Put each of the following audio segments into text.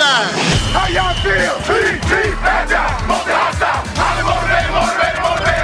sideline. How y'all feel? Team, bad down, multi-hostile, highly motivated.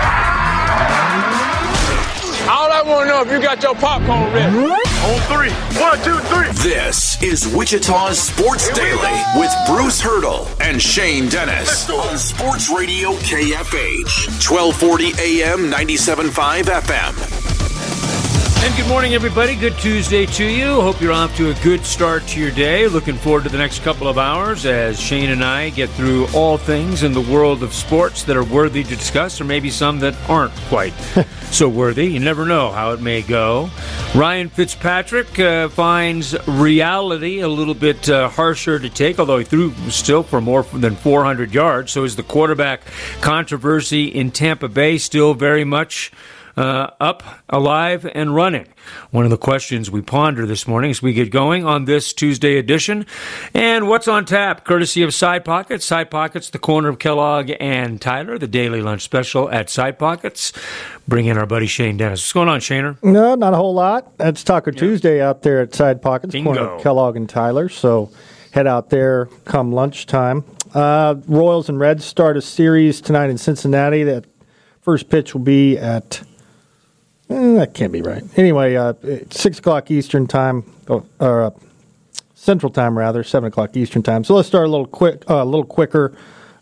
All I want to know if you got your popcorn ready. On 3. 1, 2, 3. This is Wichita's Sports Daily with Bruce Hurdle and Shane Dennis on Sports Radio KFH, 1240 AM, 97.5 FM. And good morning, everybody. Good Tuesday to you. Hope you're off to a good start to your day. Looking forward to the next couple of hours as Shane and I get through all things in the world of sports that are worthy to discuss, or maybe some that aren't quite so worthy. You never know how it may go. Ryan Fitzpatrick finds reality a little bit harsher to take, although he threw still for more than 400 yards. So is the quarterback controversy in Tampa Bay still very much up, alive, and running? One of the questions we ponder this morning as we get going on this Tuesday edition. And what's on tap, courtesy of Side Pockets. Side Pockets, the corner of Kellogg and Tyler, the daily lunch special at Side Pockets. Bring in our buddy Shane Dennis. What's going on, Shaner? No, not a whole lot. It's Taco Tuesday out there at Side Pockets, Bingo. corner of Kellogg and Tyler. So head out there come lunchtime. Royals and Reds start a series tonight in Cincinnati. That first pitch will be at... that can't be right. Anyway, 6 o'clock Eastern time, or Central time rather, 7 o'clock Eastern time. So let's start a little quicker.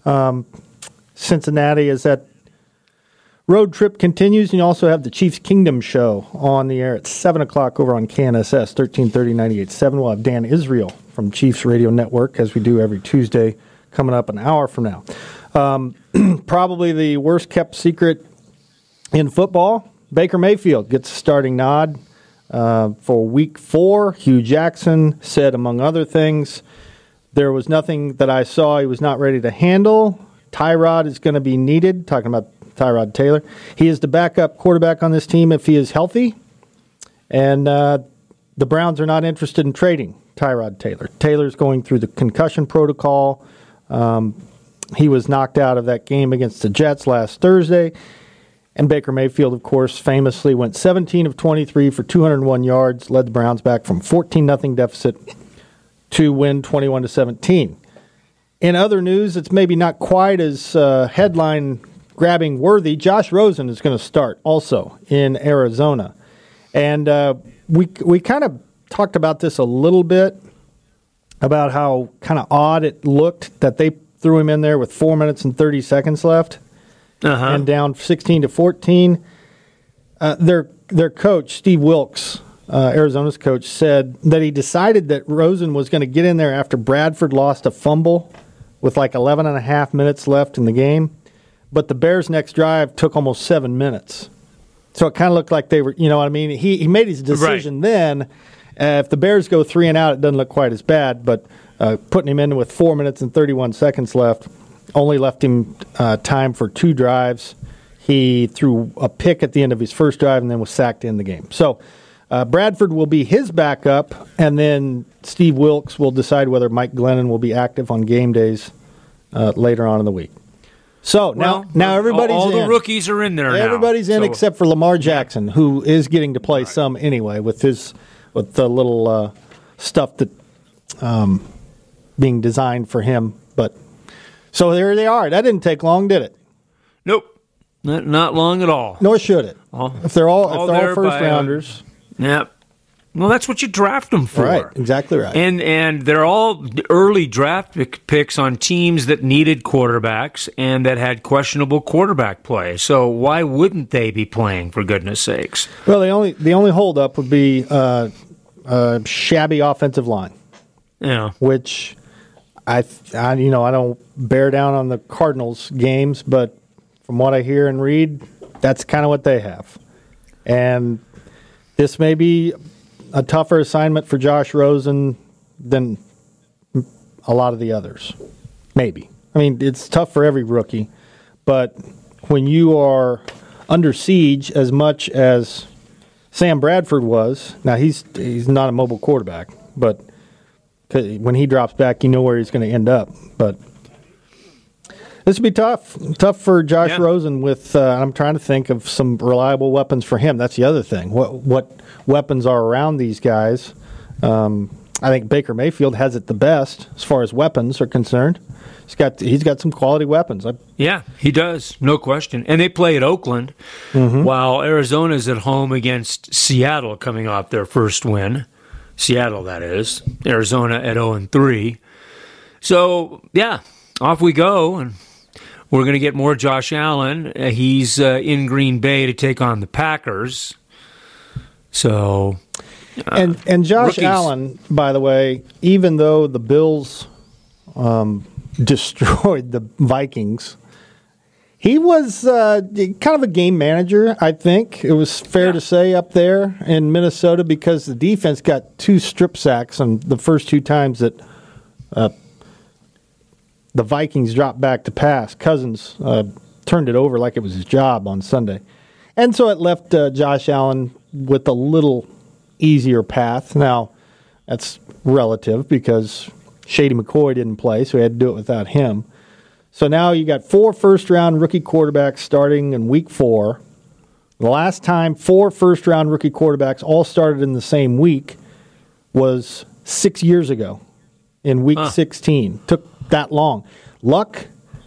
Cincinnati, as that road trip continues, and you also have the Chiefs Kingdom show on the air at 7 o'clock over on KNSS, 1330 98.7. We'll have Dan Israel from Chiefs Radio Network, as we do every Tuesday, coming up an hour from now. Probably the worst kept secret in football. Baker Mayfield gets a starting nod for Week 4. Hugh Jackson said, among other things, there was nothing that I saw he was not ready to handle. Tyrod is going to be needed, talking about Tyrod Taylor. He is the backup quarterback on this team if he is healthy. And the Browns are not interested in trading Tyrod Taylor. Taylor's going through the concussion protocol. He was knocked out of that game against the Jets last Thursday. And Baker Mayfield, of course, famously went 17 of 23 for 201 yards, led the Browns back from 14-0 deficit to win 21-17. In other news, it's maybe not quite as headline-grabbing worthy. Josh Rosen is going to start also in Arizona. And we kind of talked about this a little bit, about how kind of odd it looked that they threw him in there with 4 minutes and 30 seconds left. And down 16-14. Their coach, Steve Wilkes, Arizona's coach, said that he decided that Rosen was going to get in there after Bradford lost a fumble with like 11 and a half minutes left in the game. But the Bears' next drive took almost 7 minutes. So it kind of looked like they were, you know what I mean? He made his decision then. If the Bears go 3 and out, it doesn't look quite as bad. But putting him in with 4 minutes and 31 seconds left only left him time for 2 drives. He threw a pick at the end of his first drive and then was sacked in the game. So Bradford will be his backup, and then Steve Wilkes will decide whether Mike Glennon will be active on game days later on in the week. So now everybody's all in. the rookies are in there now. Everybody's in except for Lamar Jackson, who is getting to play some anyway with the little stuff that being designed for him. But so there they are. That didn't take long, did it? Nope, not long at all. Nor should it. If they're all first rounders. Yep. Well, that's what you draft them for. Right, exactly right. And they're all early draft picks on teams that needed quarterbacks and that had questionable quarterback play. So why wouldn't they be playing, for goodness sakes? Well, the only holdup would be shabby offensive line. Yeah. Which I don't bear down on the Cardinals games, but from what I hear and read, that's kind of what they have. And this may be a tougher assignment for Josh Rosen than a lot of the others. Maybe. I mean, it's tough for every rookie, but when you are under siege as much as Sam Bradford was, now he's not a mobile quarterback, but when he drops back, you know where he's going to end up. But this would be tough for Josh Rosen. With I'm trying to think of some reliable weapons for him. That's the other thing. What weapons are around these guys? I think Baker Mayfield has it the best as far as weapons are concerned. He's got some quality weapons. Yeah, he does, no question. And they play at Oakland, while Arizona's at home against Seattle, coming off their first win. Seattle, that is. Arizona at 0-3. So, yeah, off we go, and we're going to get more Josh Allen. He's in Green Bay to take on the Packers. So, and Josh rookies. Allen, by the way, even though the Bills destroyed the Vikings, he was kind of a game manager, I think. It was fair to say up there in Minnesota, because the defense got 2 strip sacks on the first 2 times that the Vikings dropped back to pass. Cousins turned it over like it was his job on Sunday. And so it left Josh Allen with a little easier path. Now, that's relative because Shady McCoy didn't play, so he had to do it without him. So now you got 4 first-round rookie quarterbacks starting in Week 4. The last time 4 first-round rookie quarterbacks all started in the same week was 6 years ago in Week 16. Took that long. Luck,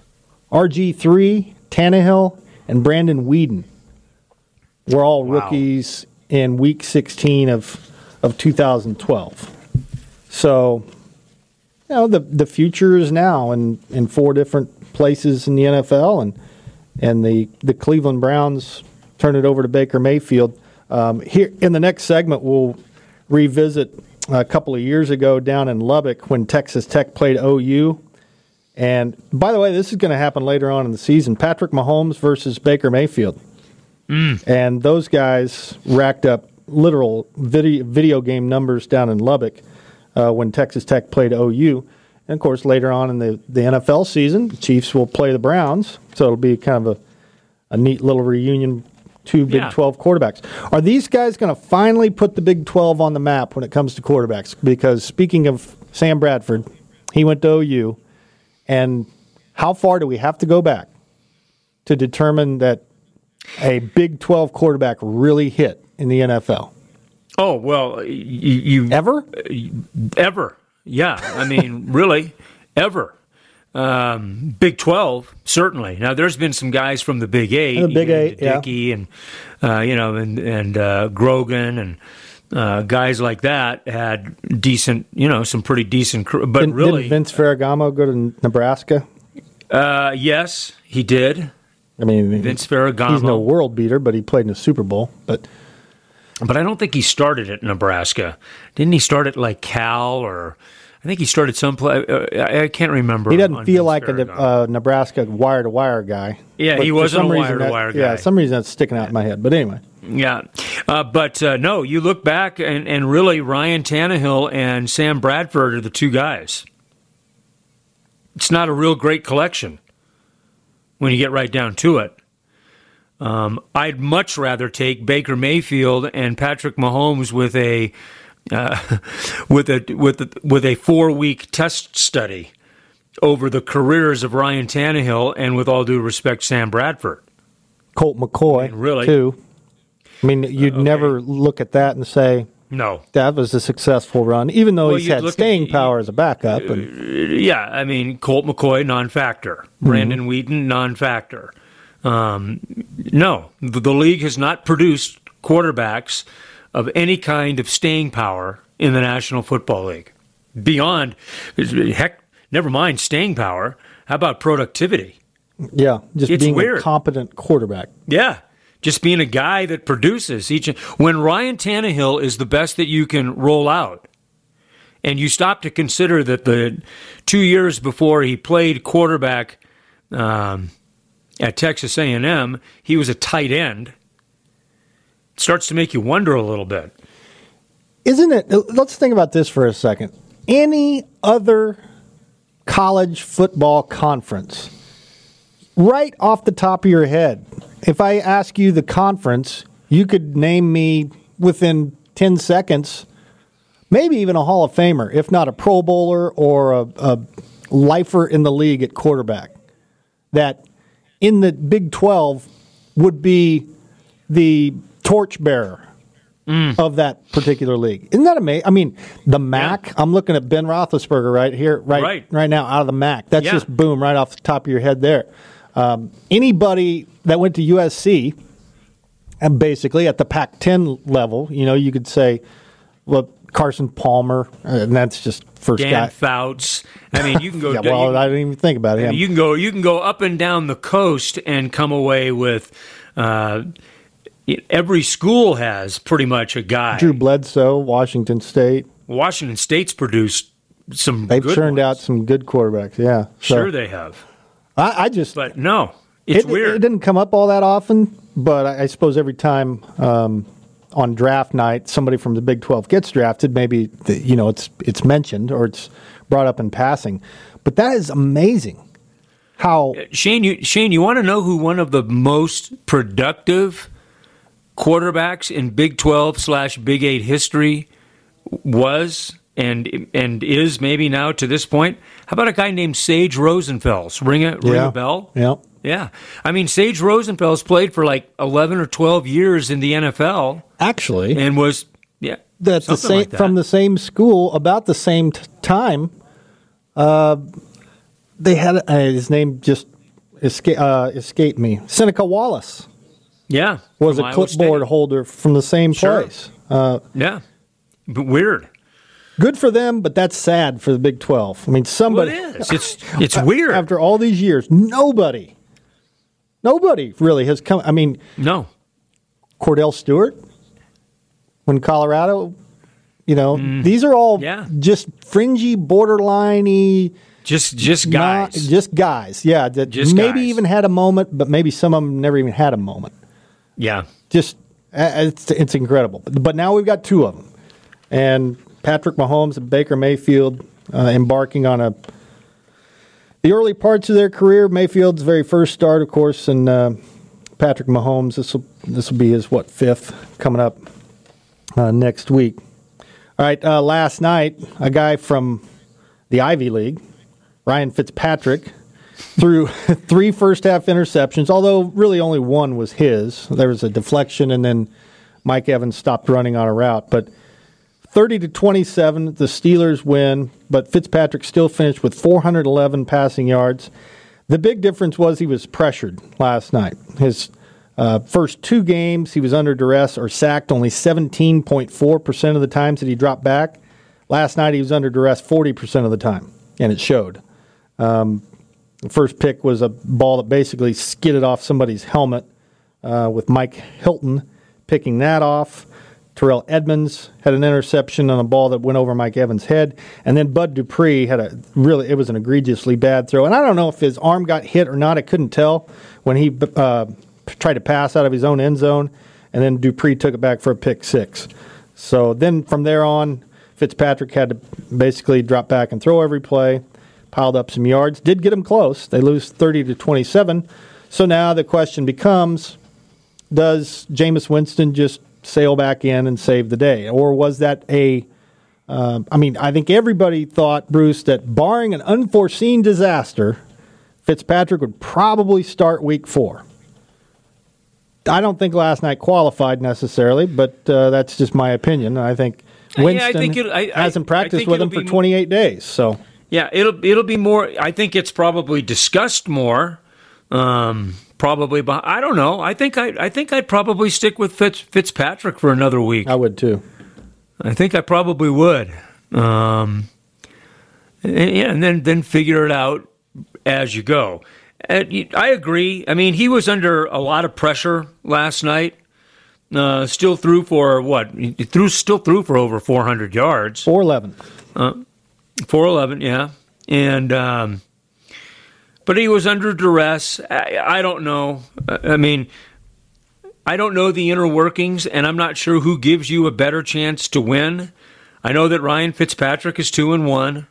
RG3, Tannehill, and Brandon Weeden were all rookies in Week 16 of 2012. So, you know, the future is now in 4 different places in the NFL, and the Cleveland Browns turn it over to Baker Mayfield. Here in the next segment, we'll revisit a couple of years ago down in Lubbock when Texas Tech played OU. And by the way, this is going to happen later on in the season. Patrick Mahomes versus Baker Mayfield. And those guys racked up literal video game numbers down in Lubbock when Texas Tech played OU. And, of course, later on in the NFL season, the Chiefs will play the Browns. So it'll be kind of a neat little reunion, 2 Big 12 quarterbacks. Are these guys going to finally put the Big 12 on the map when it comes to quarterbacks? Because speaking of Sam Bradford, he went to OU. And how far do we have to go back to determine that a Big 12 quarterback really hit in the NFL? Oh, well, you Ever? Ever. Yeah. I mean, really, ever. Big 12, certainly. Now, there's been some guys from the Big 8. The Big 8, Dickey and, and Grogan and guys like that had decent, some pretty decent, but Didn't Vince Ferragamo go to Nebraska? Yes, he did. I mean, Vince Ferragamo. He's no world beater, but he played in the Super Bowl. But I don't think he started at Nebraska. Didn't he start at like Cal, or I think he started someplace. I can't remember. He doesn't feel like a Nebraska wire-to-wire guy. Yeah, but he wasn't a wire-to-wire guy. Yeah, some reason that's sticking out in my head. But anyway. Yeah. But no, you look back, and really Ryan Tannehill and Sam Bradford are the 2 guys. It's not a real great collection when you get right down to it. I'd much rather take Baker Mayfield and Patrick Mahomes with a 4-week test study over the careers of Ryan Tannehill and, with all due respect, Sam Bradford. Colt McCoy, really? Too. I mean, you'd never look at that and say, no, that was a successful run, even though he's had staying power as a backup. Yeah, I mean, Colt McCoy, non-factor. Brandon Weeden, non-factor. No, the league has not produced quarterbacks of any kind of staying power in the National Football League. Beyond, heck, never mind staying power, how about productivity? Yeah, just it's being weird. A competent quarterback. Yeah, just being a guy that produces. When Ryan Tannehill is the best that you can roll out, and you stop to consider that the 2 years before he played quarterback at Texas A&M, he was a tight end, it starts to make you wonder a little bit. Isn't it? Let's think about this for a second. Any other college football conference, right off the top of your head, if I ask you the conference, you could name me within 10 seconds, maybe even a Hall of Famer, if not a Pro Bowler or a lifer in the league at quarterback, that in the Big 12 would be the torchbearer of that particular league. Isn't that amazing? I mean, the MAC, I'm looking at Ben Roethlisberger right here, right now out of the MAC. That's just boom, right off the top of your head there. Anybody that went to USC, and basically at the Pac-10 level, you could say, well, Carson Palmer, and that's just first Dan guy. Fouts. I mean, you can go. I didn't even think about him. You can go up and down the coast and come away with. Every school has pretty much a guy. Drew Bledsoe, Washington State. Washington State's produced some. They've good churned ones. out some good quarterbacks. Yeah, Sure they have. But no, it's weird. It didn't come up all that often, but I suppose every time on draft night somebody from the Big 12 gets drafted, maybe it's mentioned or it's brought up in passing. But that is amazing. How Shane, you want to know who one of the most productive quarterbacks in Big 12/Big 8 history was and is maybe now to this point? How about a guy named Sage Rosenfels? Ring a bell? Yeah. Yeah. I mean, Sage Rosenfels played for like 11 or 12 years in the NFL. Actually. And was, that's the same, like that. From the same school, about the same time. They had his name just escaped me. Seneca Wallace. Yeah. Was a clipboard holder from the same place. Yeah. But weird. Good for them, but that's sad for the Big 12. I mean, somebody. Well, it is. It's weird. After all these years, nobody really has come. I mean, no. Cordell Stewart, when Colorado, these are all just fringy, borderline-y. Just guys. Just guys, yeah. That just maybe guys. even had a moment, but maybe some of them never even had a moment. Yeah. Just, it's incredible. But now we've got two of them. And Patrick Mahomes and Baker Mayfield embarking on the early parts of their career. Mayfield's very first start, of course, and Patrick Mahomes, this will be his, fifth coming up next week. All right, last night, a guy from the Ivy League, Ryan Fitzpatrick, threw 3 first-half interceptions, although really only one was his. There was a deflection, and then Mike Evans stopped running on a route. But 30-27, the Steelers win, but Fitzpatrick still finished with 411 passing yards. The big difference was he was pressured last night. His first 2 games, he was under duress or sacked only 17.4% of the times that he dropped back. Last night, he was under duress 40% of the time, and it showed. The first pick was a ball that basically skidded off somebody's helmet with Mike Hilton picking that off. Terrell Edmonds had an interception on a ball that went over Mike Evans' head. And then Bud Dupree had it was an egregiously bad throw. And I don't know if his arm got hit or not. I couldn't tell when he tried to pass out of his own end zone. And then Dupree took it back for a pick 6. So then from there on, Fitzpatrick had to basically drop back and throw every play, piled up some yards, did get them close. They lose 30-27. So now the question becomes, does Jameis Winston just sail back in and save the day? Or was that I think everybody thought, Bruce, that barring an unforeseen disaster, Fitzpatrick would probably start week 4. I don't think last night qualified necessarily, but that's just my opinion. I think Winston hasn't practiced with him for 28 days. So yeah, it'll be more. I think it's probably discussed more. Probably, but I don't know. I think I'd probably stick with Fitzpatrick for another week. I would too. I think I probably would. And then figure it out as you go. I agree. I mean, he was under a lot of pressure last night. Still threw for what? Still threw for over 400 yards. 411. 411, yeah. And but he was under duress. I don't know. I mean, I don't know the inner workings, and I'm not sure who gives you a better chance to win. I know that Ryan Fitzpatrick is 2-1,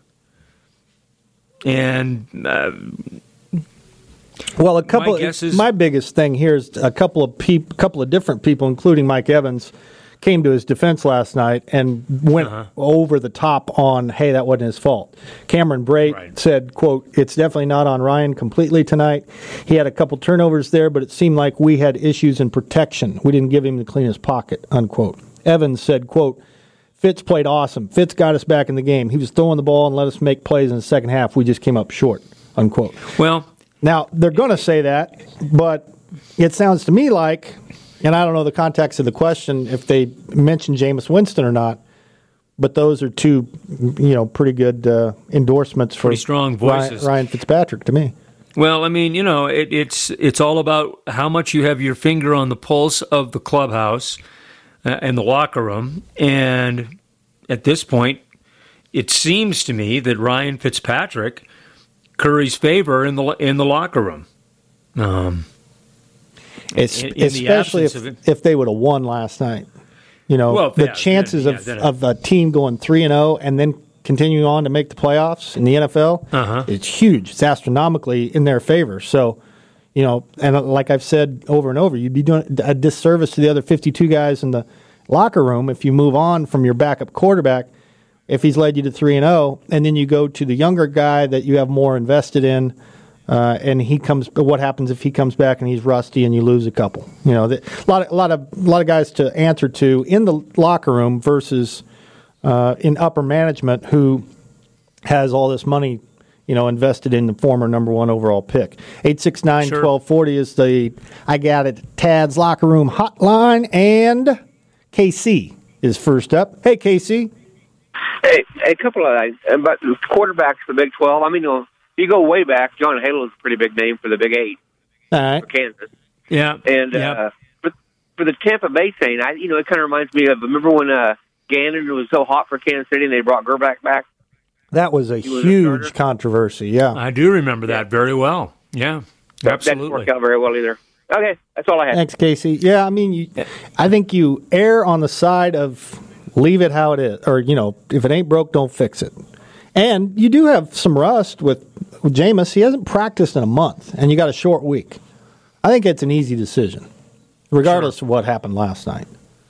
and well, a couple. My biggest thing here is a couple of different people, including Mike Evans, came to his defense last night and went over the top on, hey, that wasn't his fault. Cameron Brate said, quote, "It's definitely not on Ryan completely tonight. He had a couple turnovers there, but it seemed like we had issues in protection. We didn't give him the cleanest pocket," unquote. Evans said, quote, Fitz played awesome. Fitz got us back in the game. He was throwing the ball and let us make plays in the second half. We just came up short, unquote. Well, now, they're going to say that, but it sounds to me like, and I don't know the context of the question, if they mention Jameis Winston or not, but those are two, pretty good endorsements for pretty strong voices. Ryan Fitzpatrick to me. Well, I mean, it's all about how much you have your finger on the pulse of the clubhouse and the locker room. And at this point, it seems to me that Ryan Fitzpatrick curries favor in the locker room. Especially if they would have won last night. The chances of a team going 3-0 and then continuing on to make the playoffs in the NFL, it's huge. It's astronomically in their favor. So, and like I've said over and over, you'd be doing a disservice to the other 52 guys in the locker room if you move on from your backup quarterback, if he's led you to 3-0, and then you go to the younger guy that you have more invested in, and he comes. What happens if he comes back and he's rusty and you lose a couple? A lot of guys to answer to in the locker room versus in upper management who has all this money, invested in the former number 1 overall pick. 869-1240 is the I Got It Tad's locker room hotline, and KC is first up. Hey, KC. Hey, a couple of about quarterbacks for the Big 12. I mean, if you go way back, John Halo is a pretty big name for the Big 8 for Kansas. Yeah. And for the Tampa Bay thing, it kind of reminds me of, remember when Gannon was so hot for Kansas City and they brought Gerback back? That was a huge controversy, yeah. I do remember that very well. Yeah, absolutely. That didn't work out very well either. Okay, that's all I had. Thanks, Casey. Yeah, I mean, I think you err on the side of leave it how it is, or, if it ain't broke, don't fix it. And you do have some rust with Jameis. He hasn't practiced in a month, and you got a short week. I think it's an easy decision, regardless of what happened last night.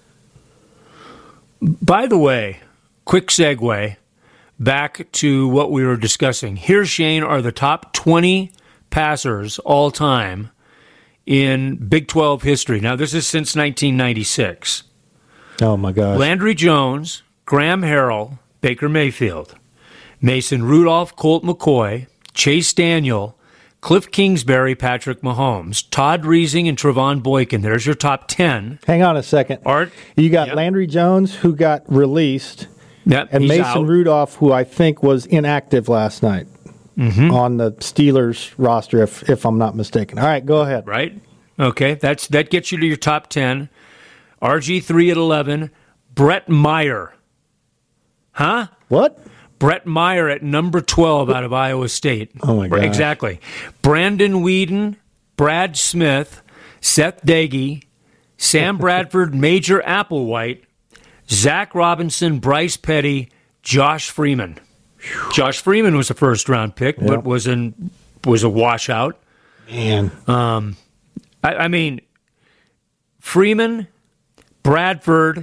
By the way, quick segue back to what we were discussing. Here, Shane, are the top 20 passers all time in Big 12 history. Now, this is since 1996. Oh, my gosh. Landry Jones, Graham Harrell, Baker Mayfield, Mason Rudolph, Colt McCoy, Chase Daniel, Cliff Kingsbury, Patrick Mahomes, Todd Reesing, and Trevon Boykin. There's your top 10. Hang on a second. Art? You got Landry Jones, who got released, and Mason out. Rudolph, who I think was inactive last night on the Steelers roster, if I'm not mistaken. All right, go ahead. Right? Okay, that gets you to your top 10. RG3 at 11. Brett Meyer. Huh? What? Brett Meyer at number 12 out of Iowa State. Oh, my God. Exactly. Brandon Whedon, Brad Smith, Seth Dagey, Sam Bradford, Major Applewhite, Zach Robinson, Bryce Petty, Josh Freeman. Josh Freeman was a first-round pick, but was a washout. Man. I mean, Freeman, Bradford,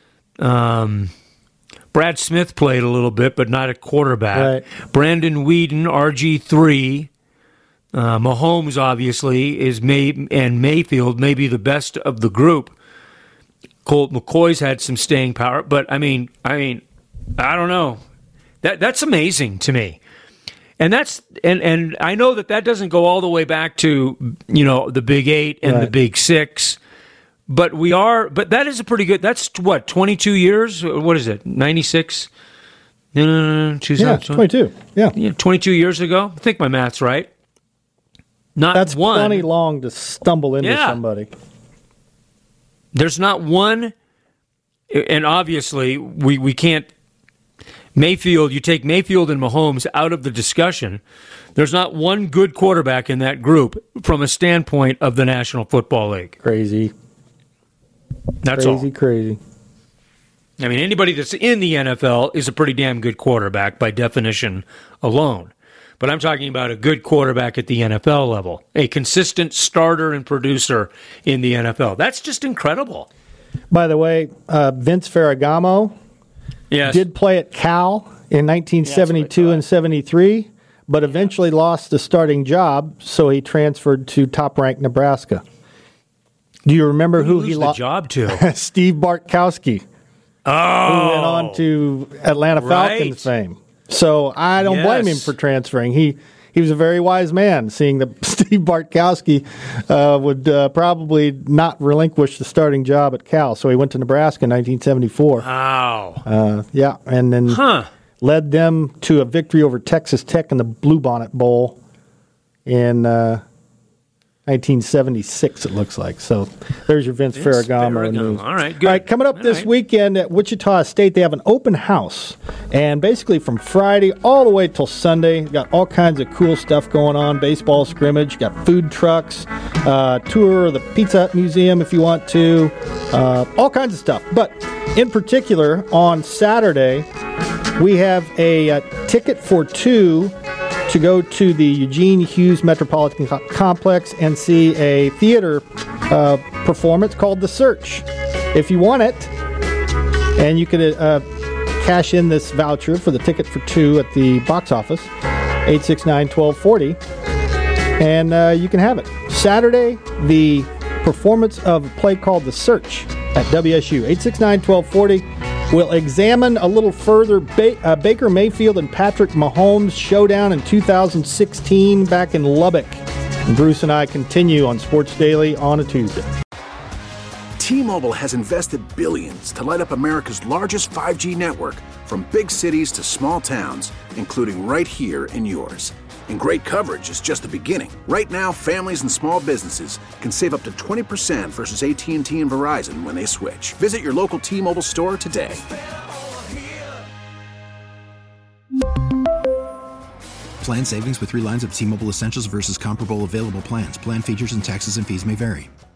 Brad Smith played a little bit, but not a quarterback. Right. Brandon Whedon, RG3. Mahomes, obviously, and Mayfield may be the best of the group. Colt McCoy's had some staying power, but I mean, I don't know. That's amazing to me. And that's and I know that doesn't go all the way back to, the Big 8 and the Big 6. But that is a pretty good, that's what, 22 years? What is it, 96? No, 22. Yeah. 22 years ago. I think my math's right. That's plenty long to stumble into somebody. There's not one, and obviously we can't, Mayfield, you take Mayfield and Mahomes out of the discussion. There's not one good quarterback in that group from a standpoint of the National Football League. Crazy. That's all. Crazy. I mean, anybody that's in the NFL is a pretty damn good quarterback by definition alone. But I'm talking about a good quarterback at the NFL level, a consistent starter and producer in the NFL. That's just incredible. By the way, Vince Ferragamo did play at Cal in 1972 and 73, but eventually lost the starting job, so he transferred to top-ranked Nebraska. Do you remember who he lost the job to? Steve Bartkowski who went on to Atlanta Falcons fame. So I don't blame him for transferring. He was a very wise man, seeing that Steve Bartkowski would probably not relinquish the starting job at Cal. So he went to Nebraska in 1974. Wow. Yeah, and then led them to a victory over Texas Tech in the Bluebonnet Bowl in 1976, it looks like. So there's your Vince Ferragamo news. All right, good. All right, coming up this weekend at Wichita State, they have an open house. And basically from Friday all the way till Sunday, got all kinds of cool stuff going on. Baseball scrimmage, got food trucks, tour of the Pizza Hut Museum if you want to, all kinds of stuff. But in particular, on Saturday, we have a ticket for two to go to the Eugene Hughes Metropolitan Complex and see a theater performance called The Search. If you want it, and you can cash in this voucher for the ticket for two at the box office, 869-1240, and you can have it. Saturday, the performance of a play called The Search at WSU, 869-1240. We'll examine a little further Baker Mayfield and Patrick Mahomes showdown in 2016 back in Lubbock. And Bruce and I continue on Sports Daily on a Tuesday. T-Mobile has invested billions to light up America's largest 5G network, from big cities to small towns, including right here in yours. And great coverage is just the beginning. Right now, families and small businesses can save up to 20% versus AT&T and Verizon when they switch. Visit your local T-Mobile store today. Plan savings with 3 lines of T-Mobile Essentials versus comparable available plans. Plan features and taxes and fees may vary.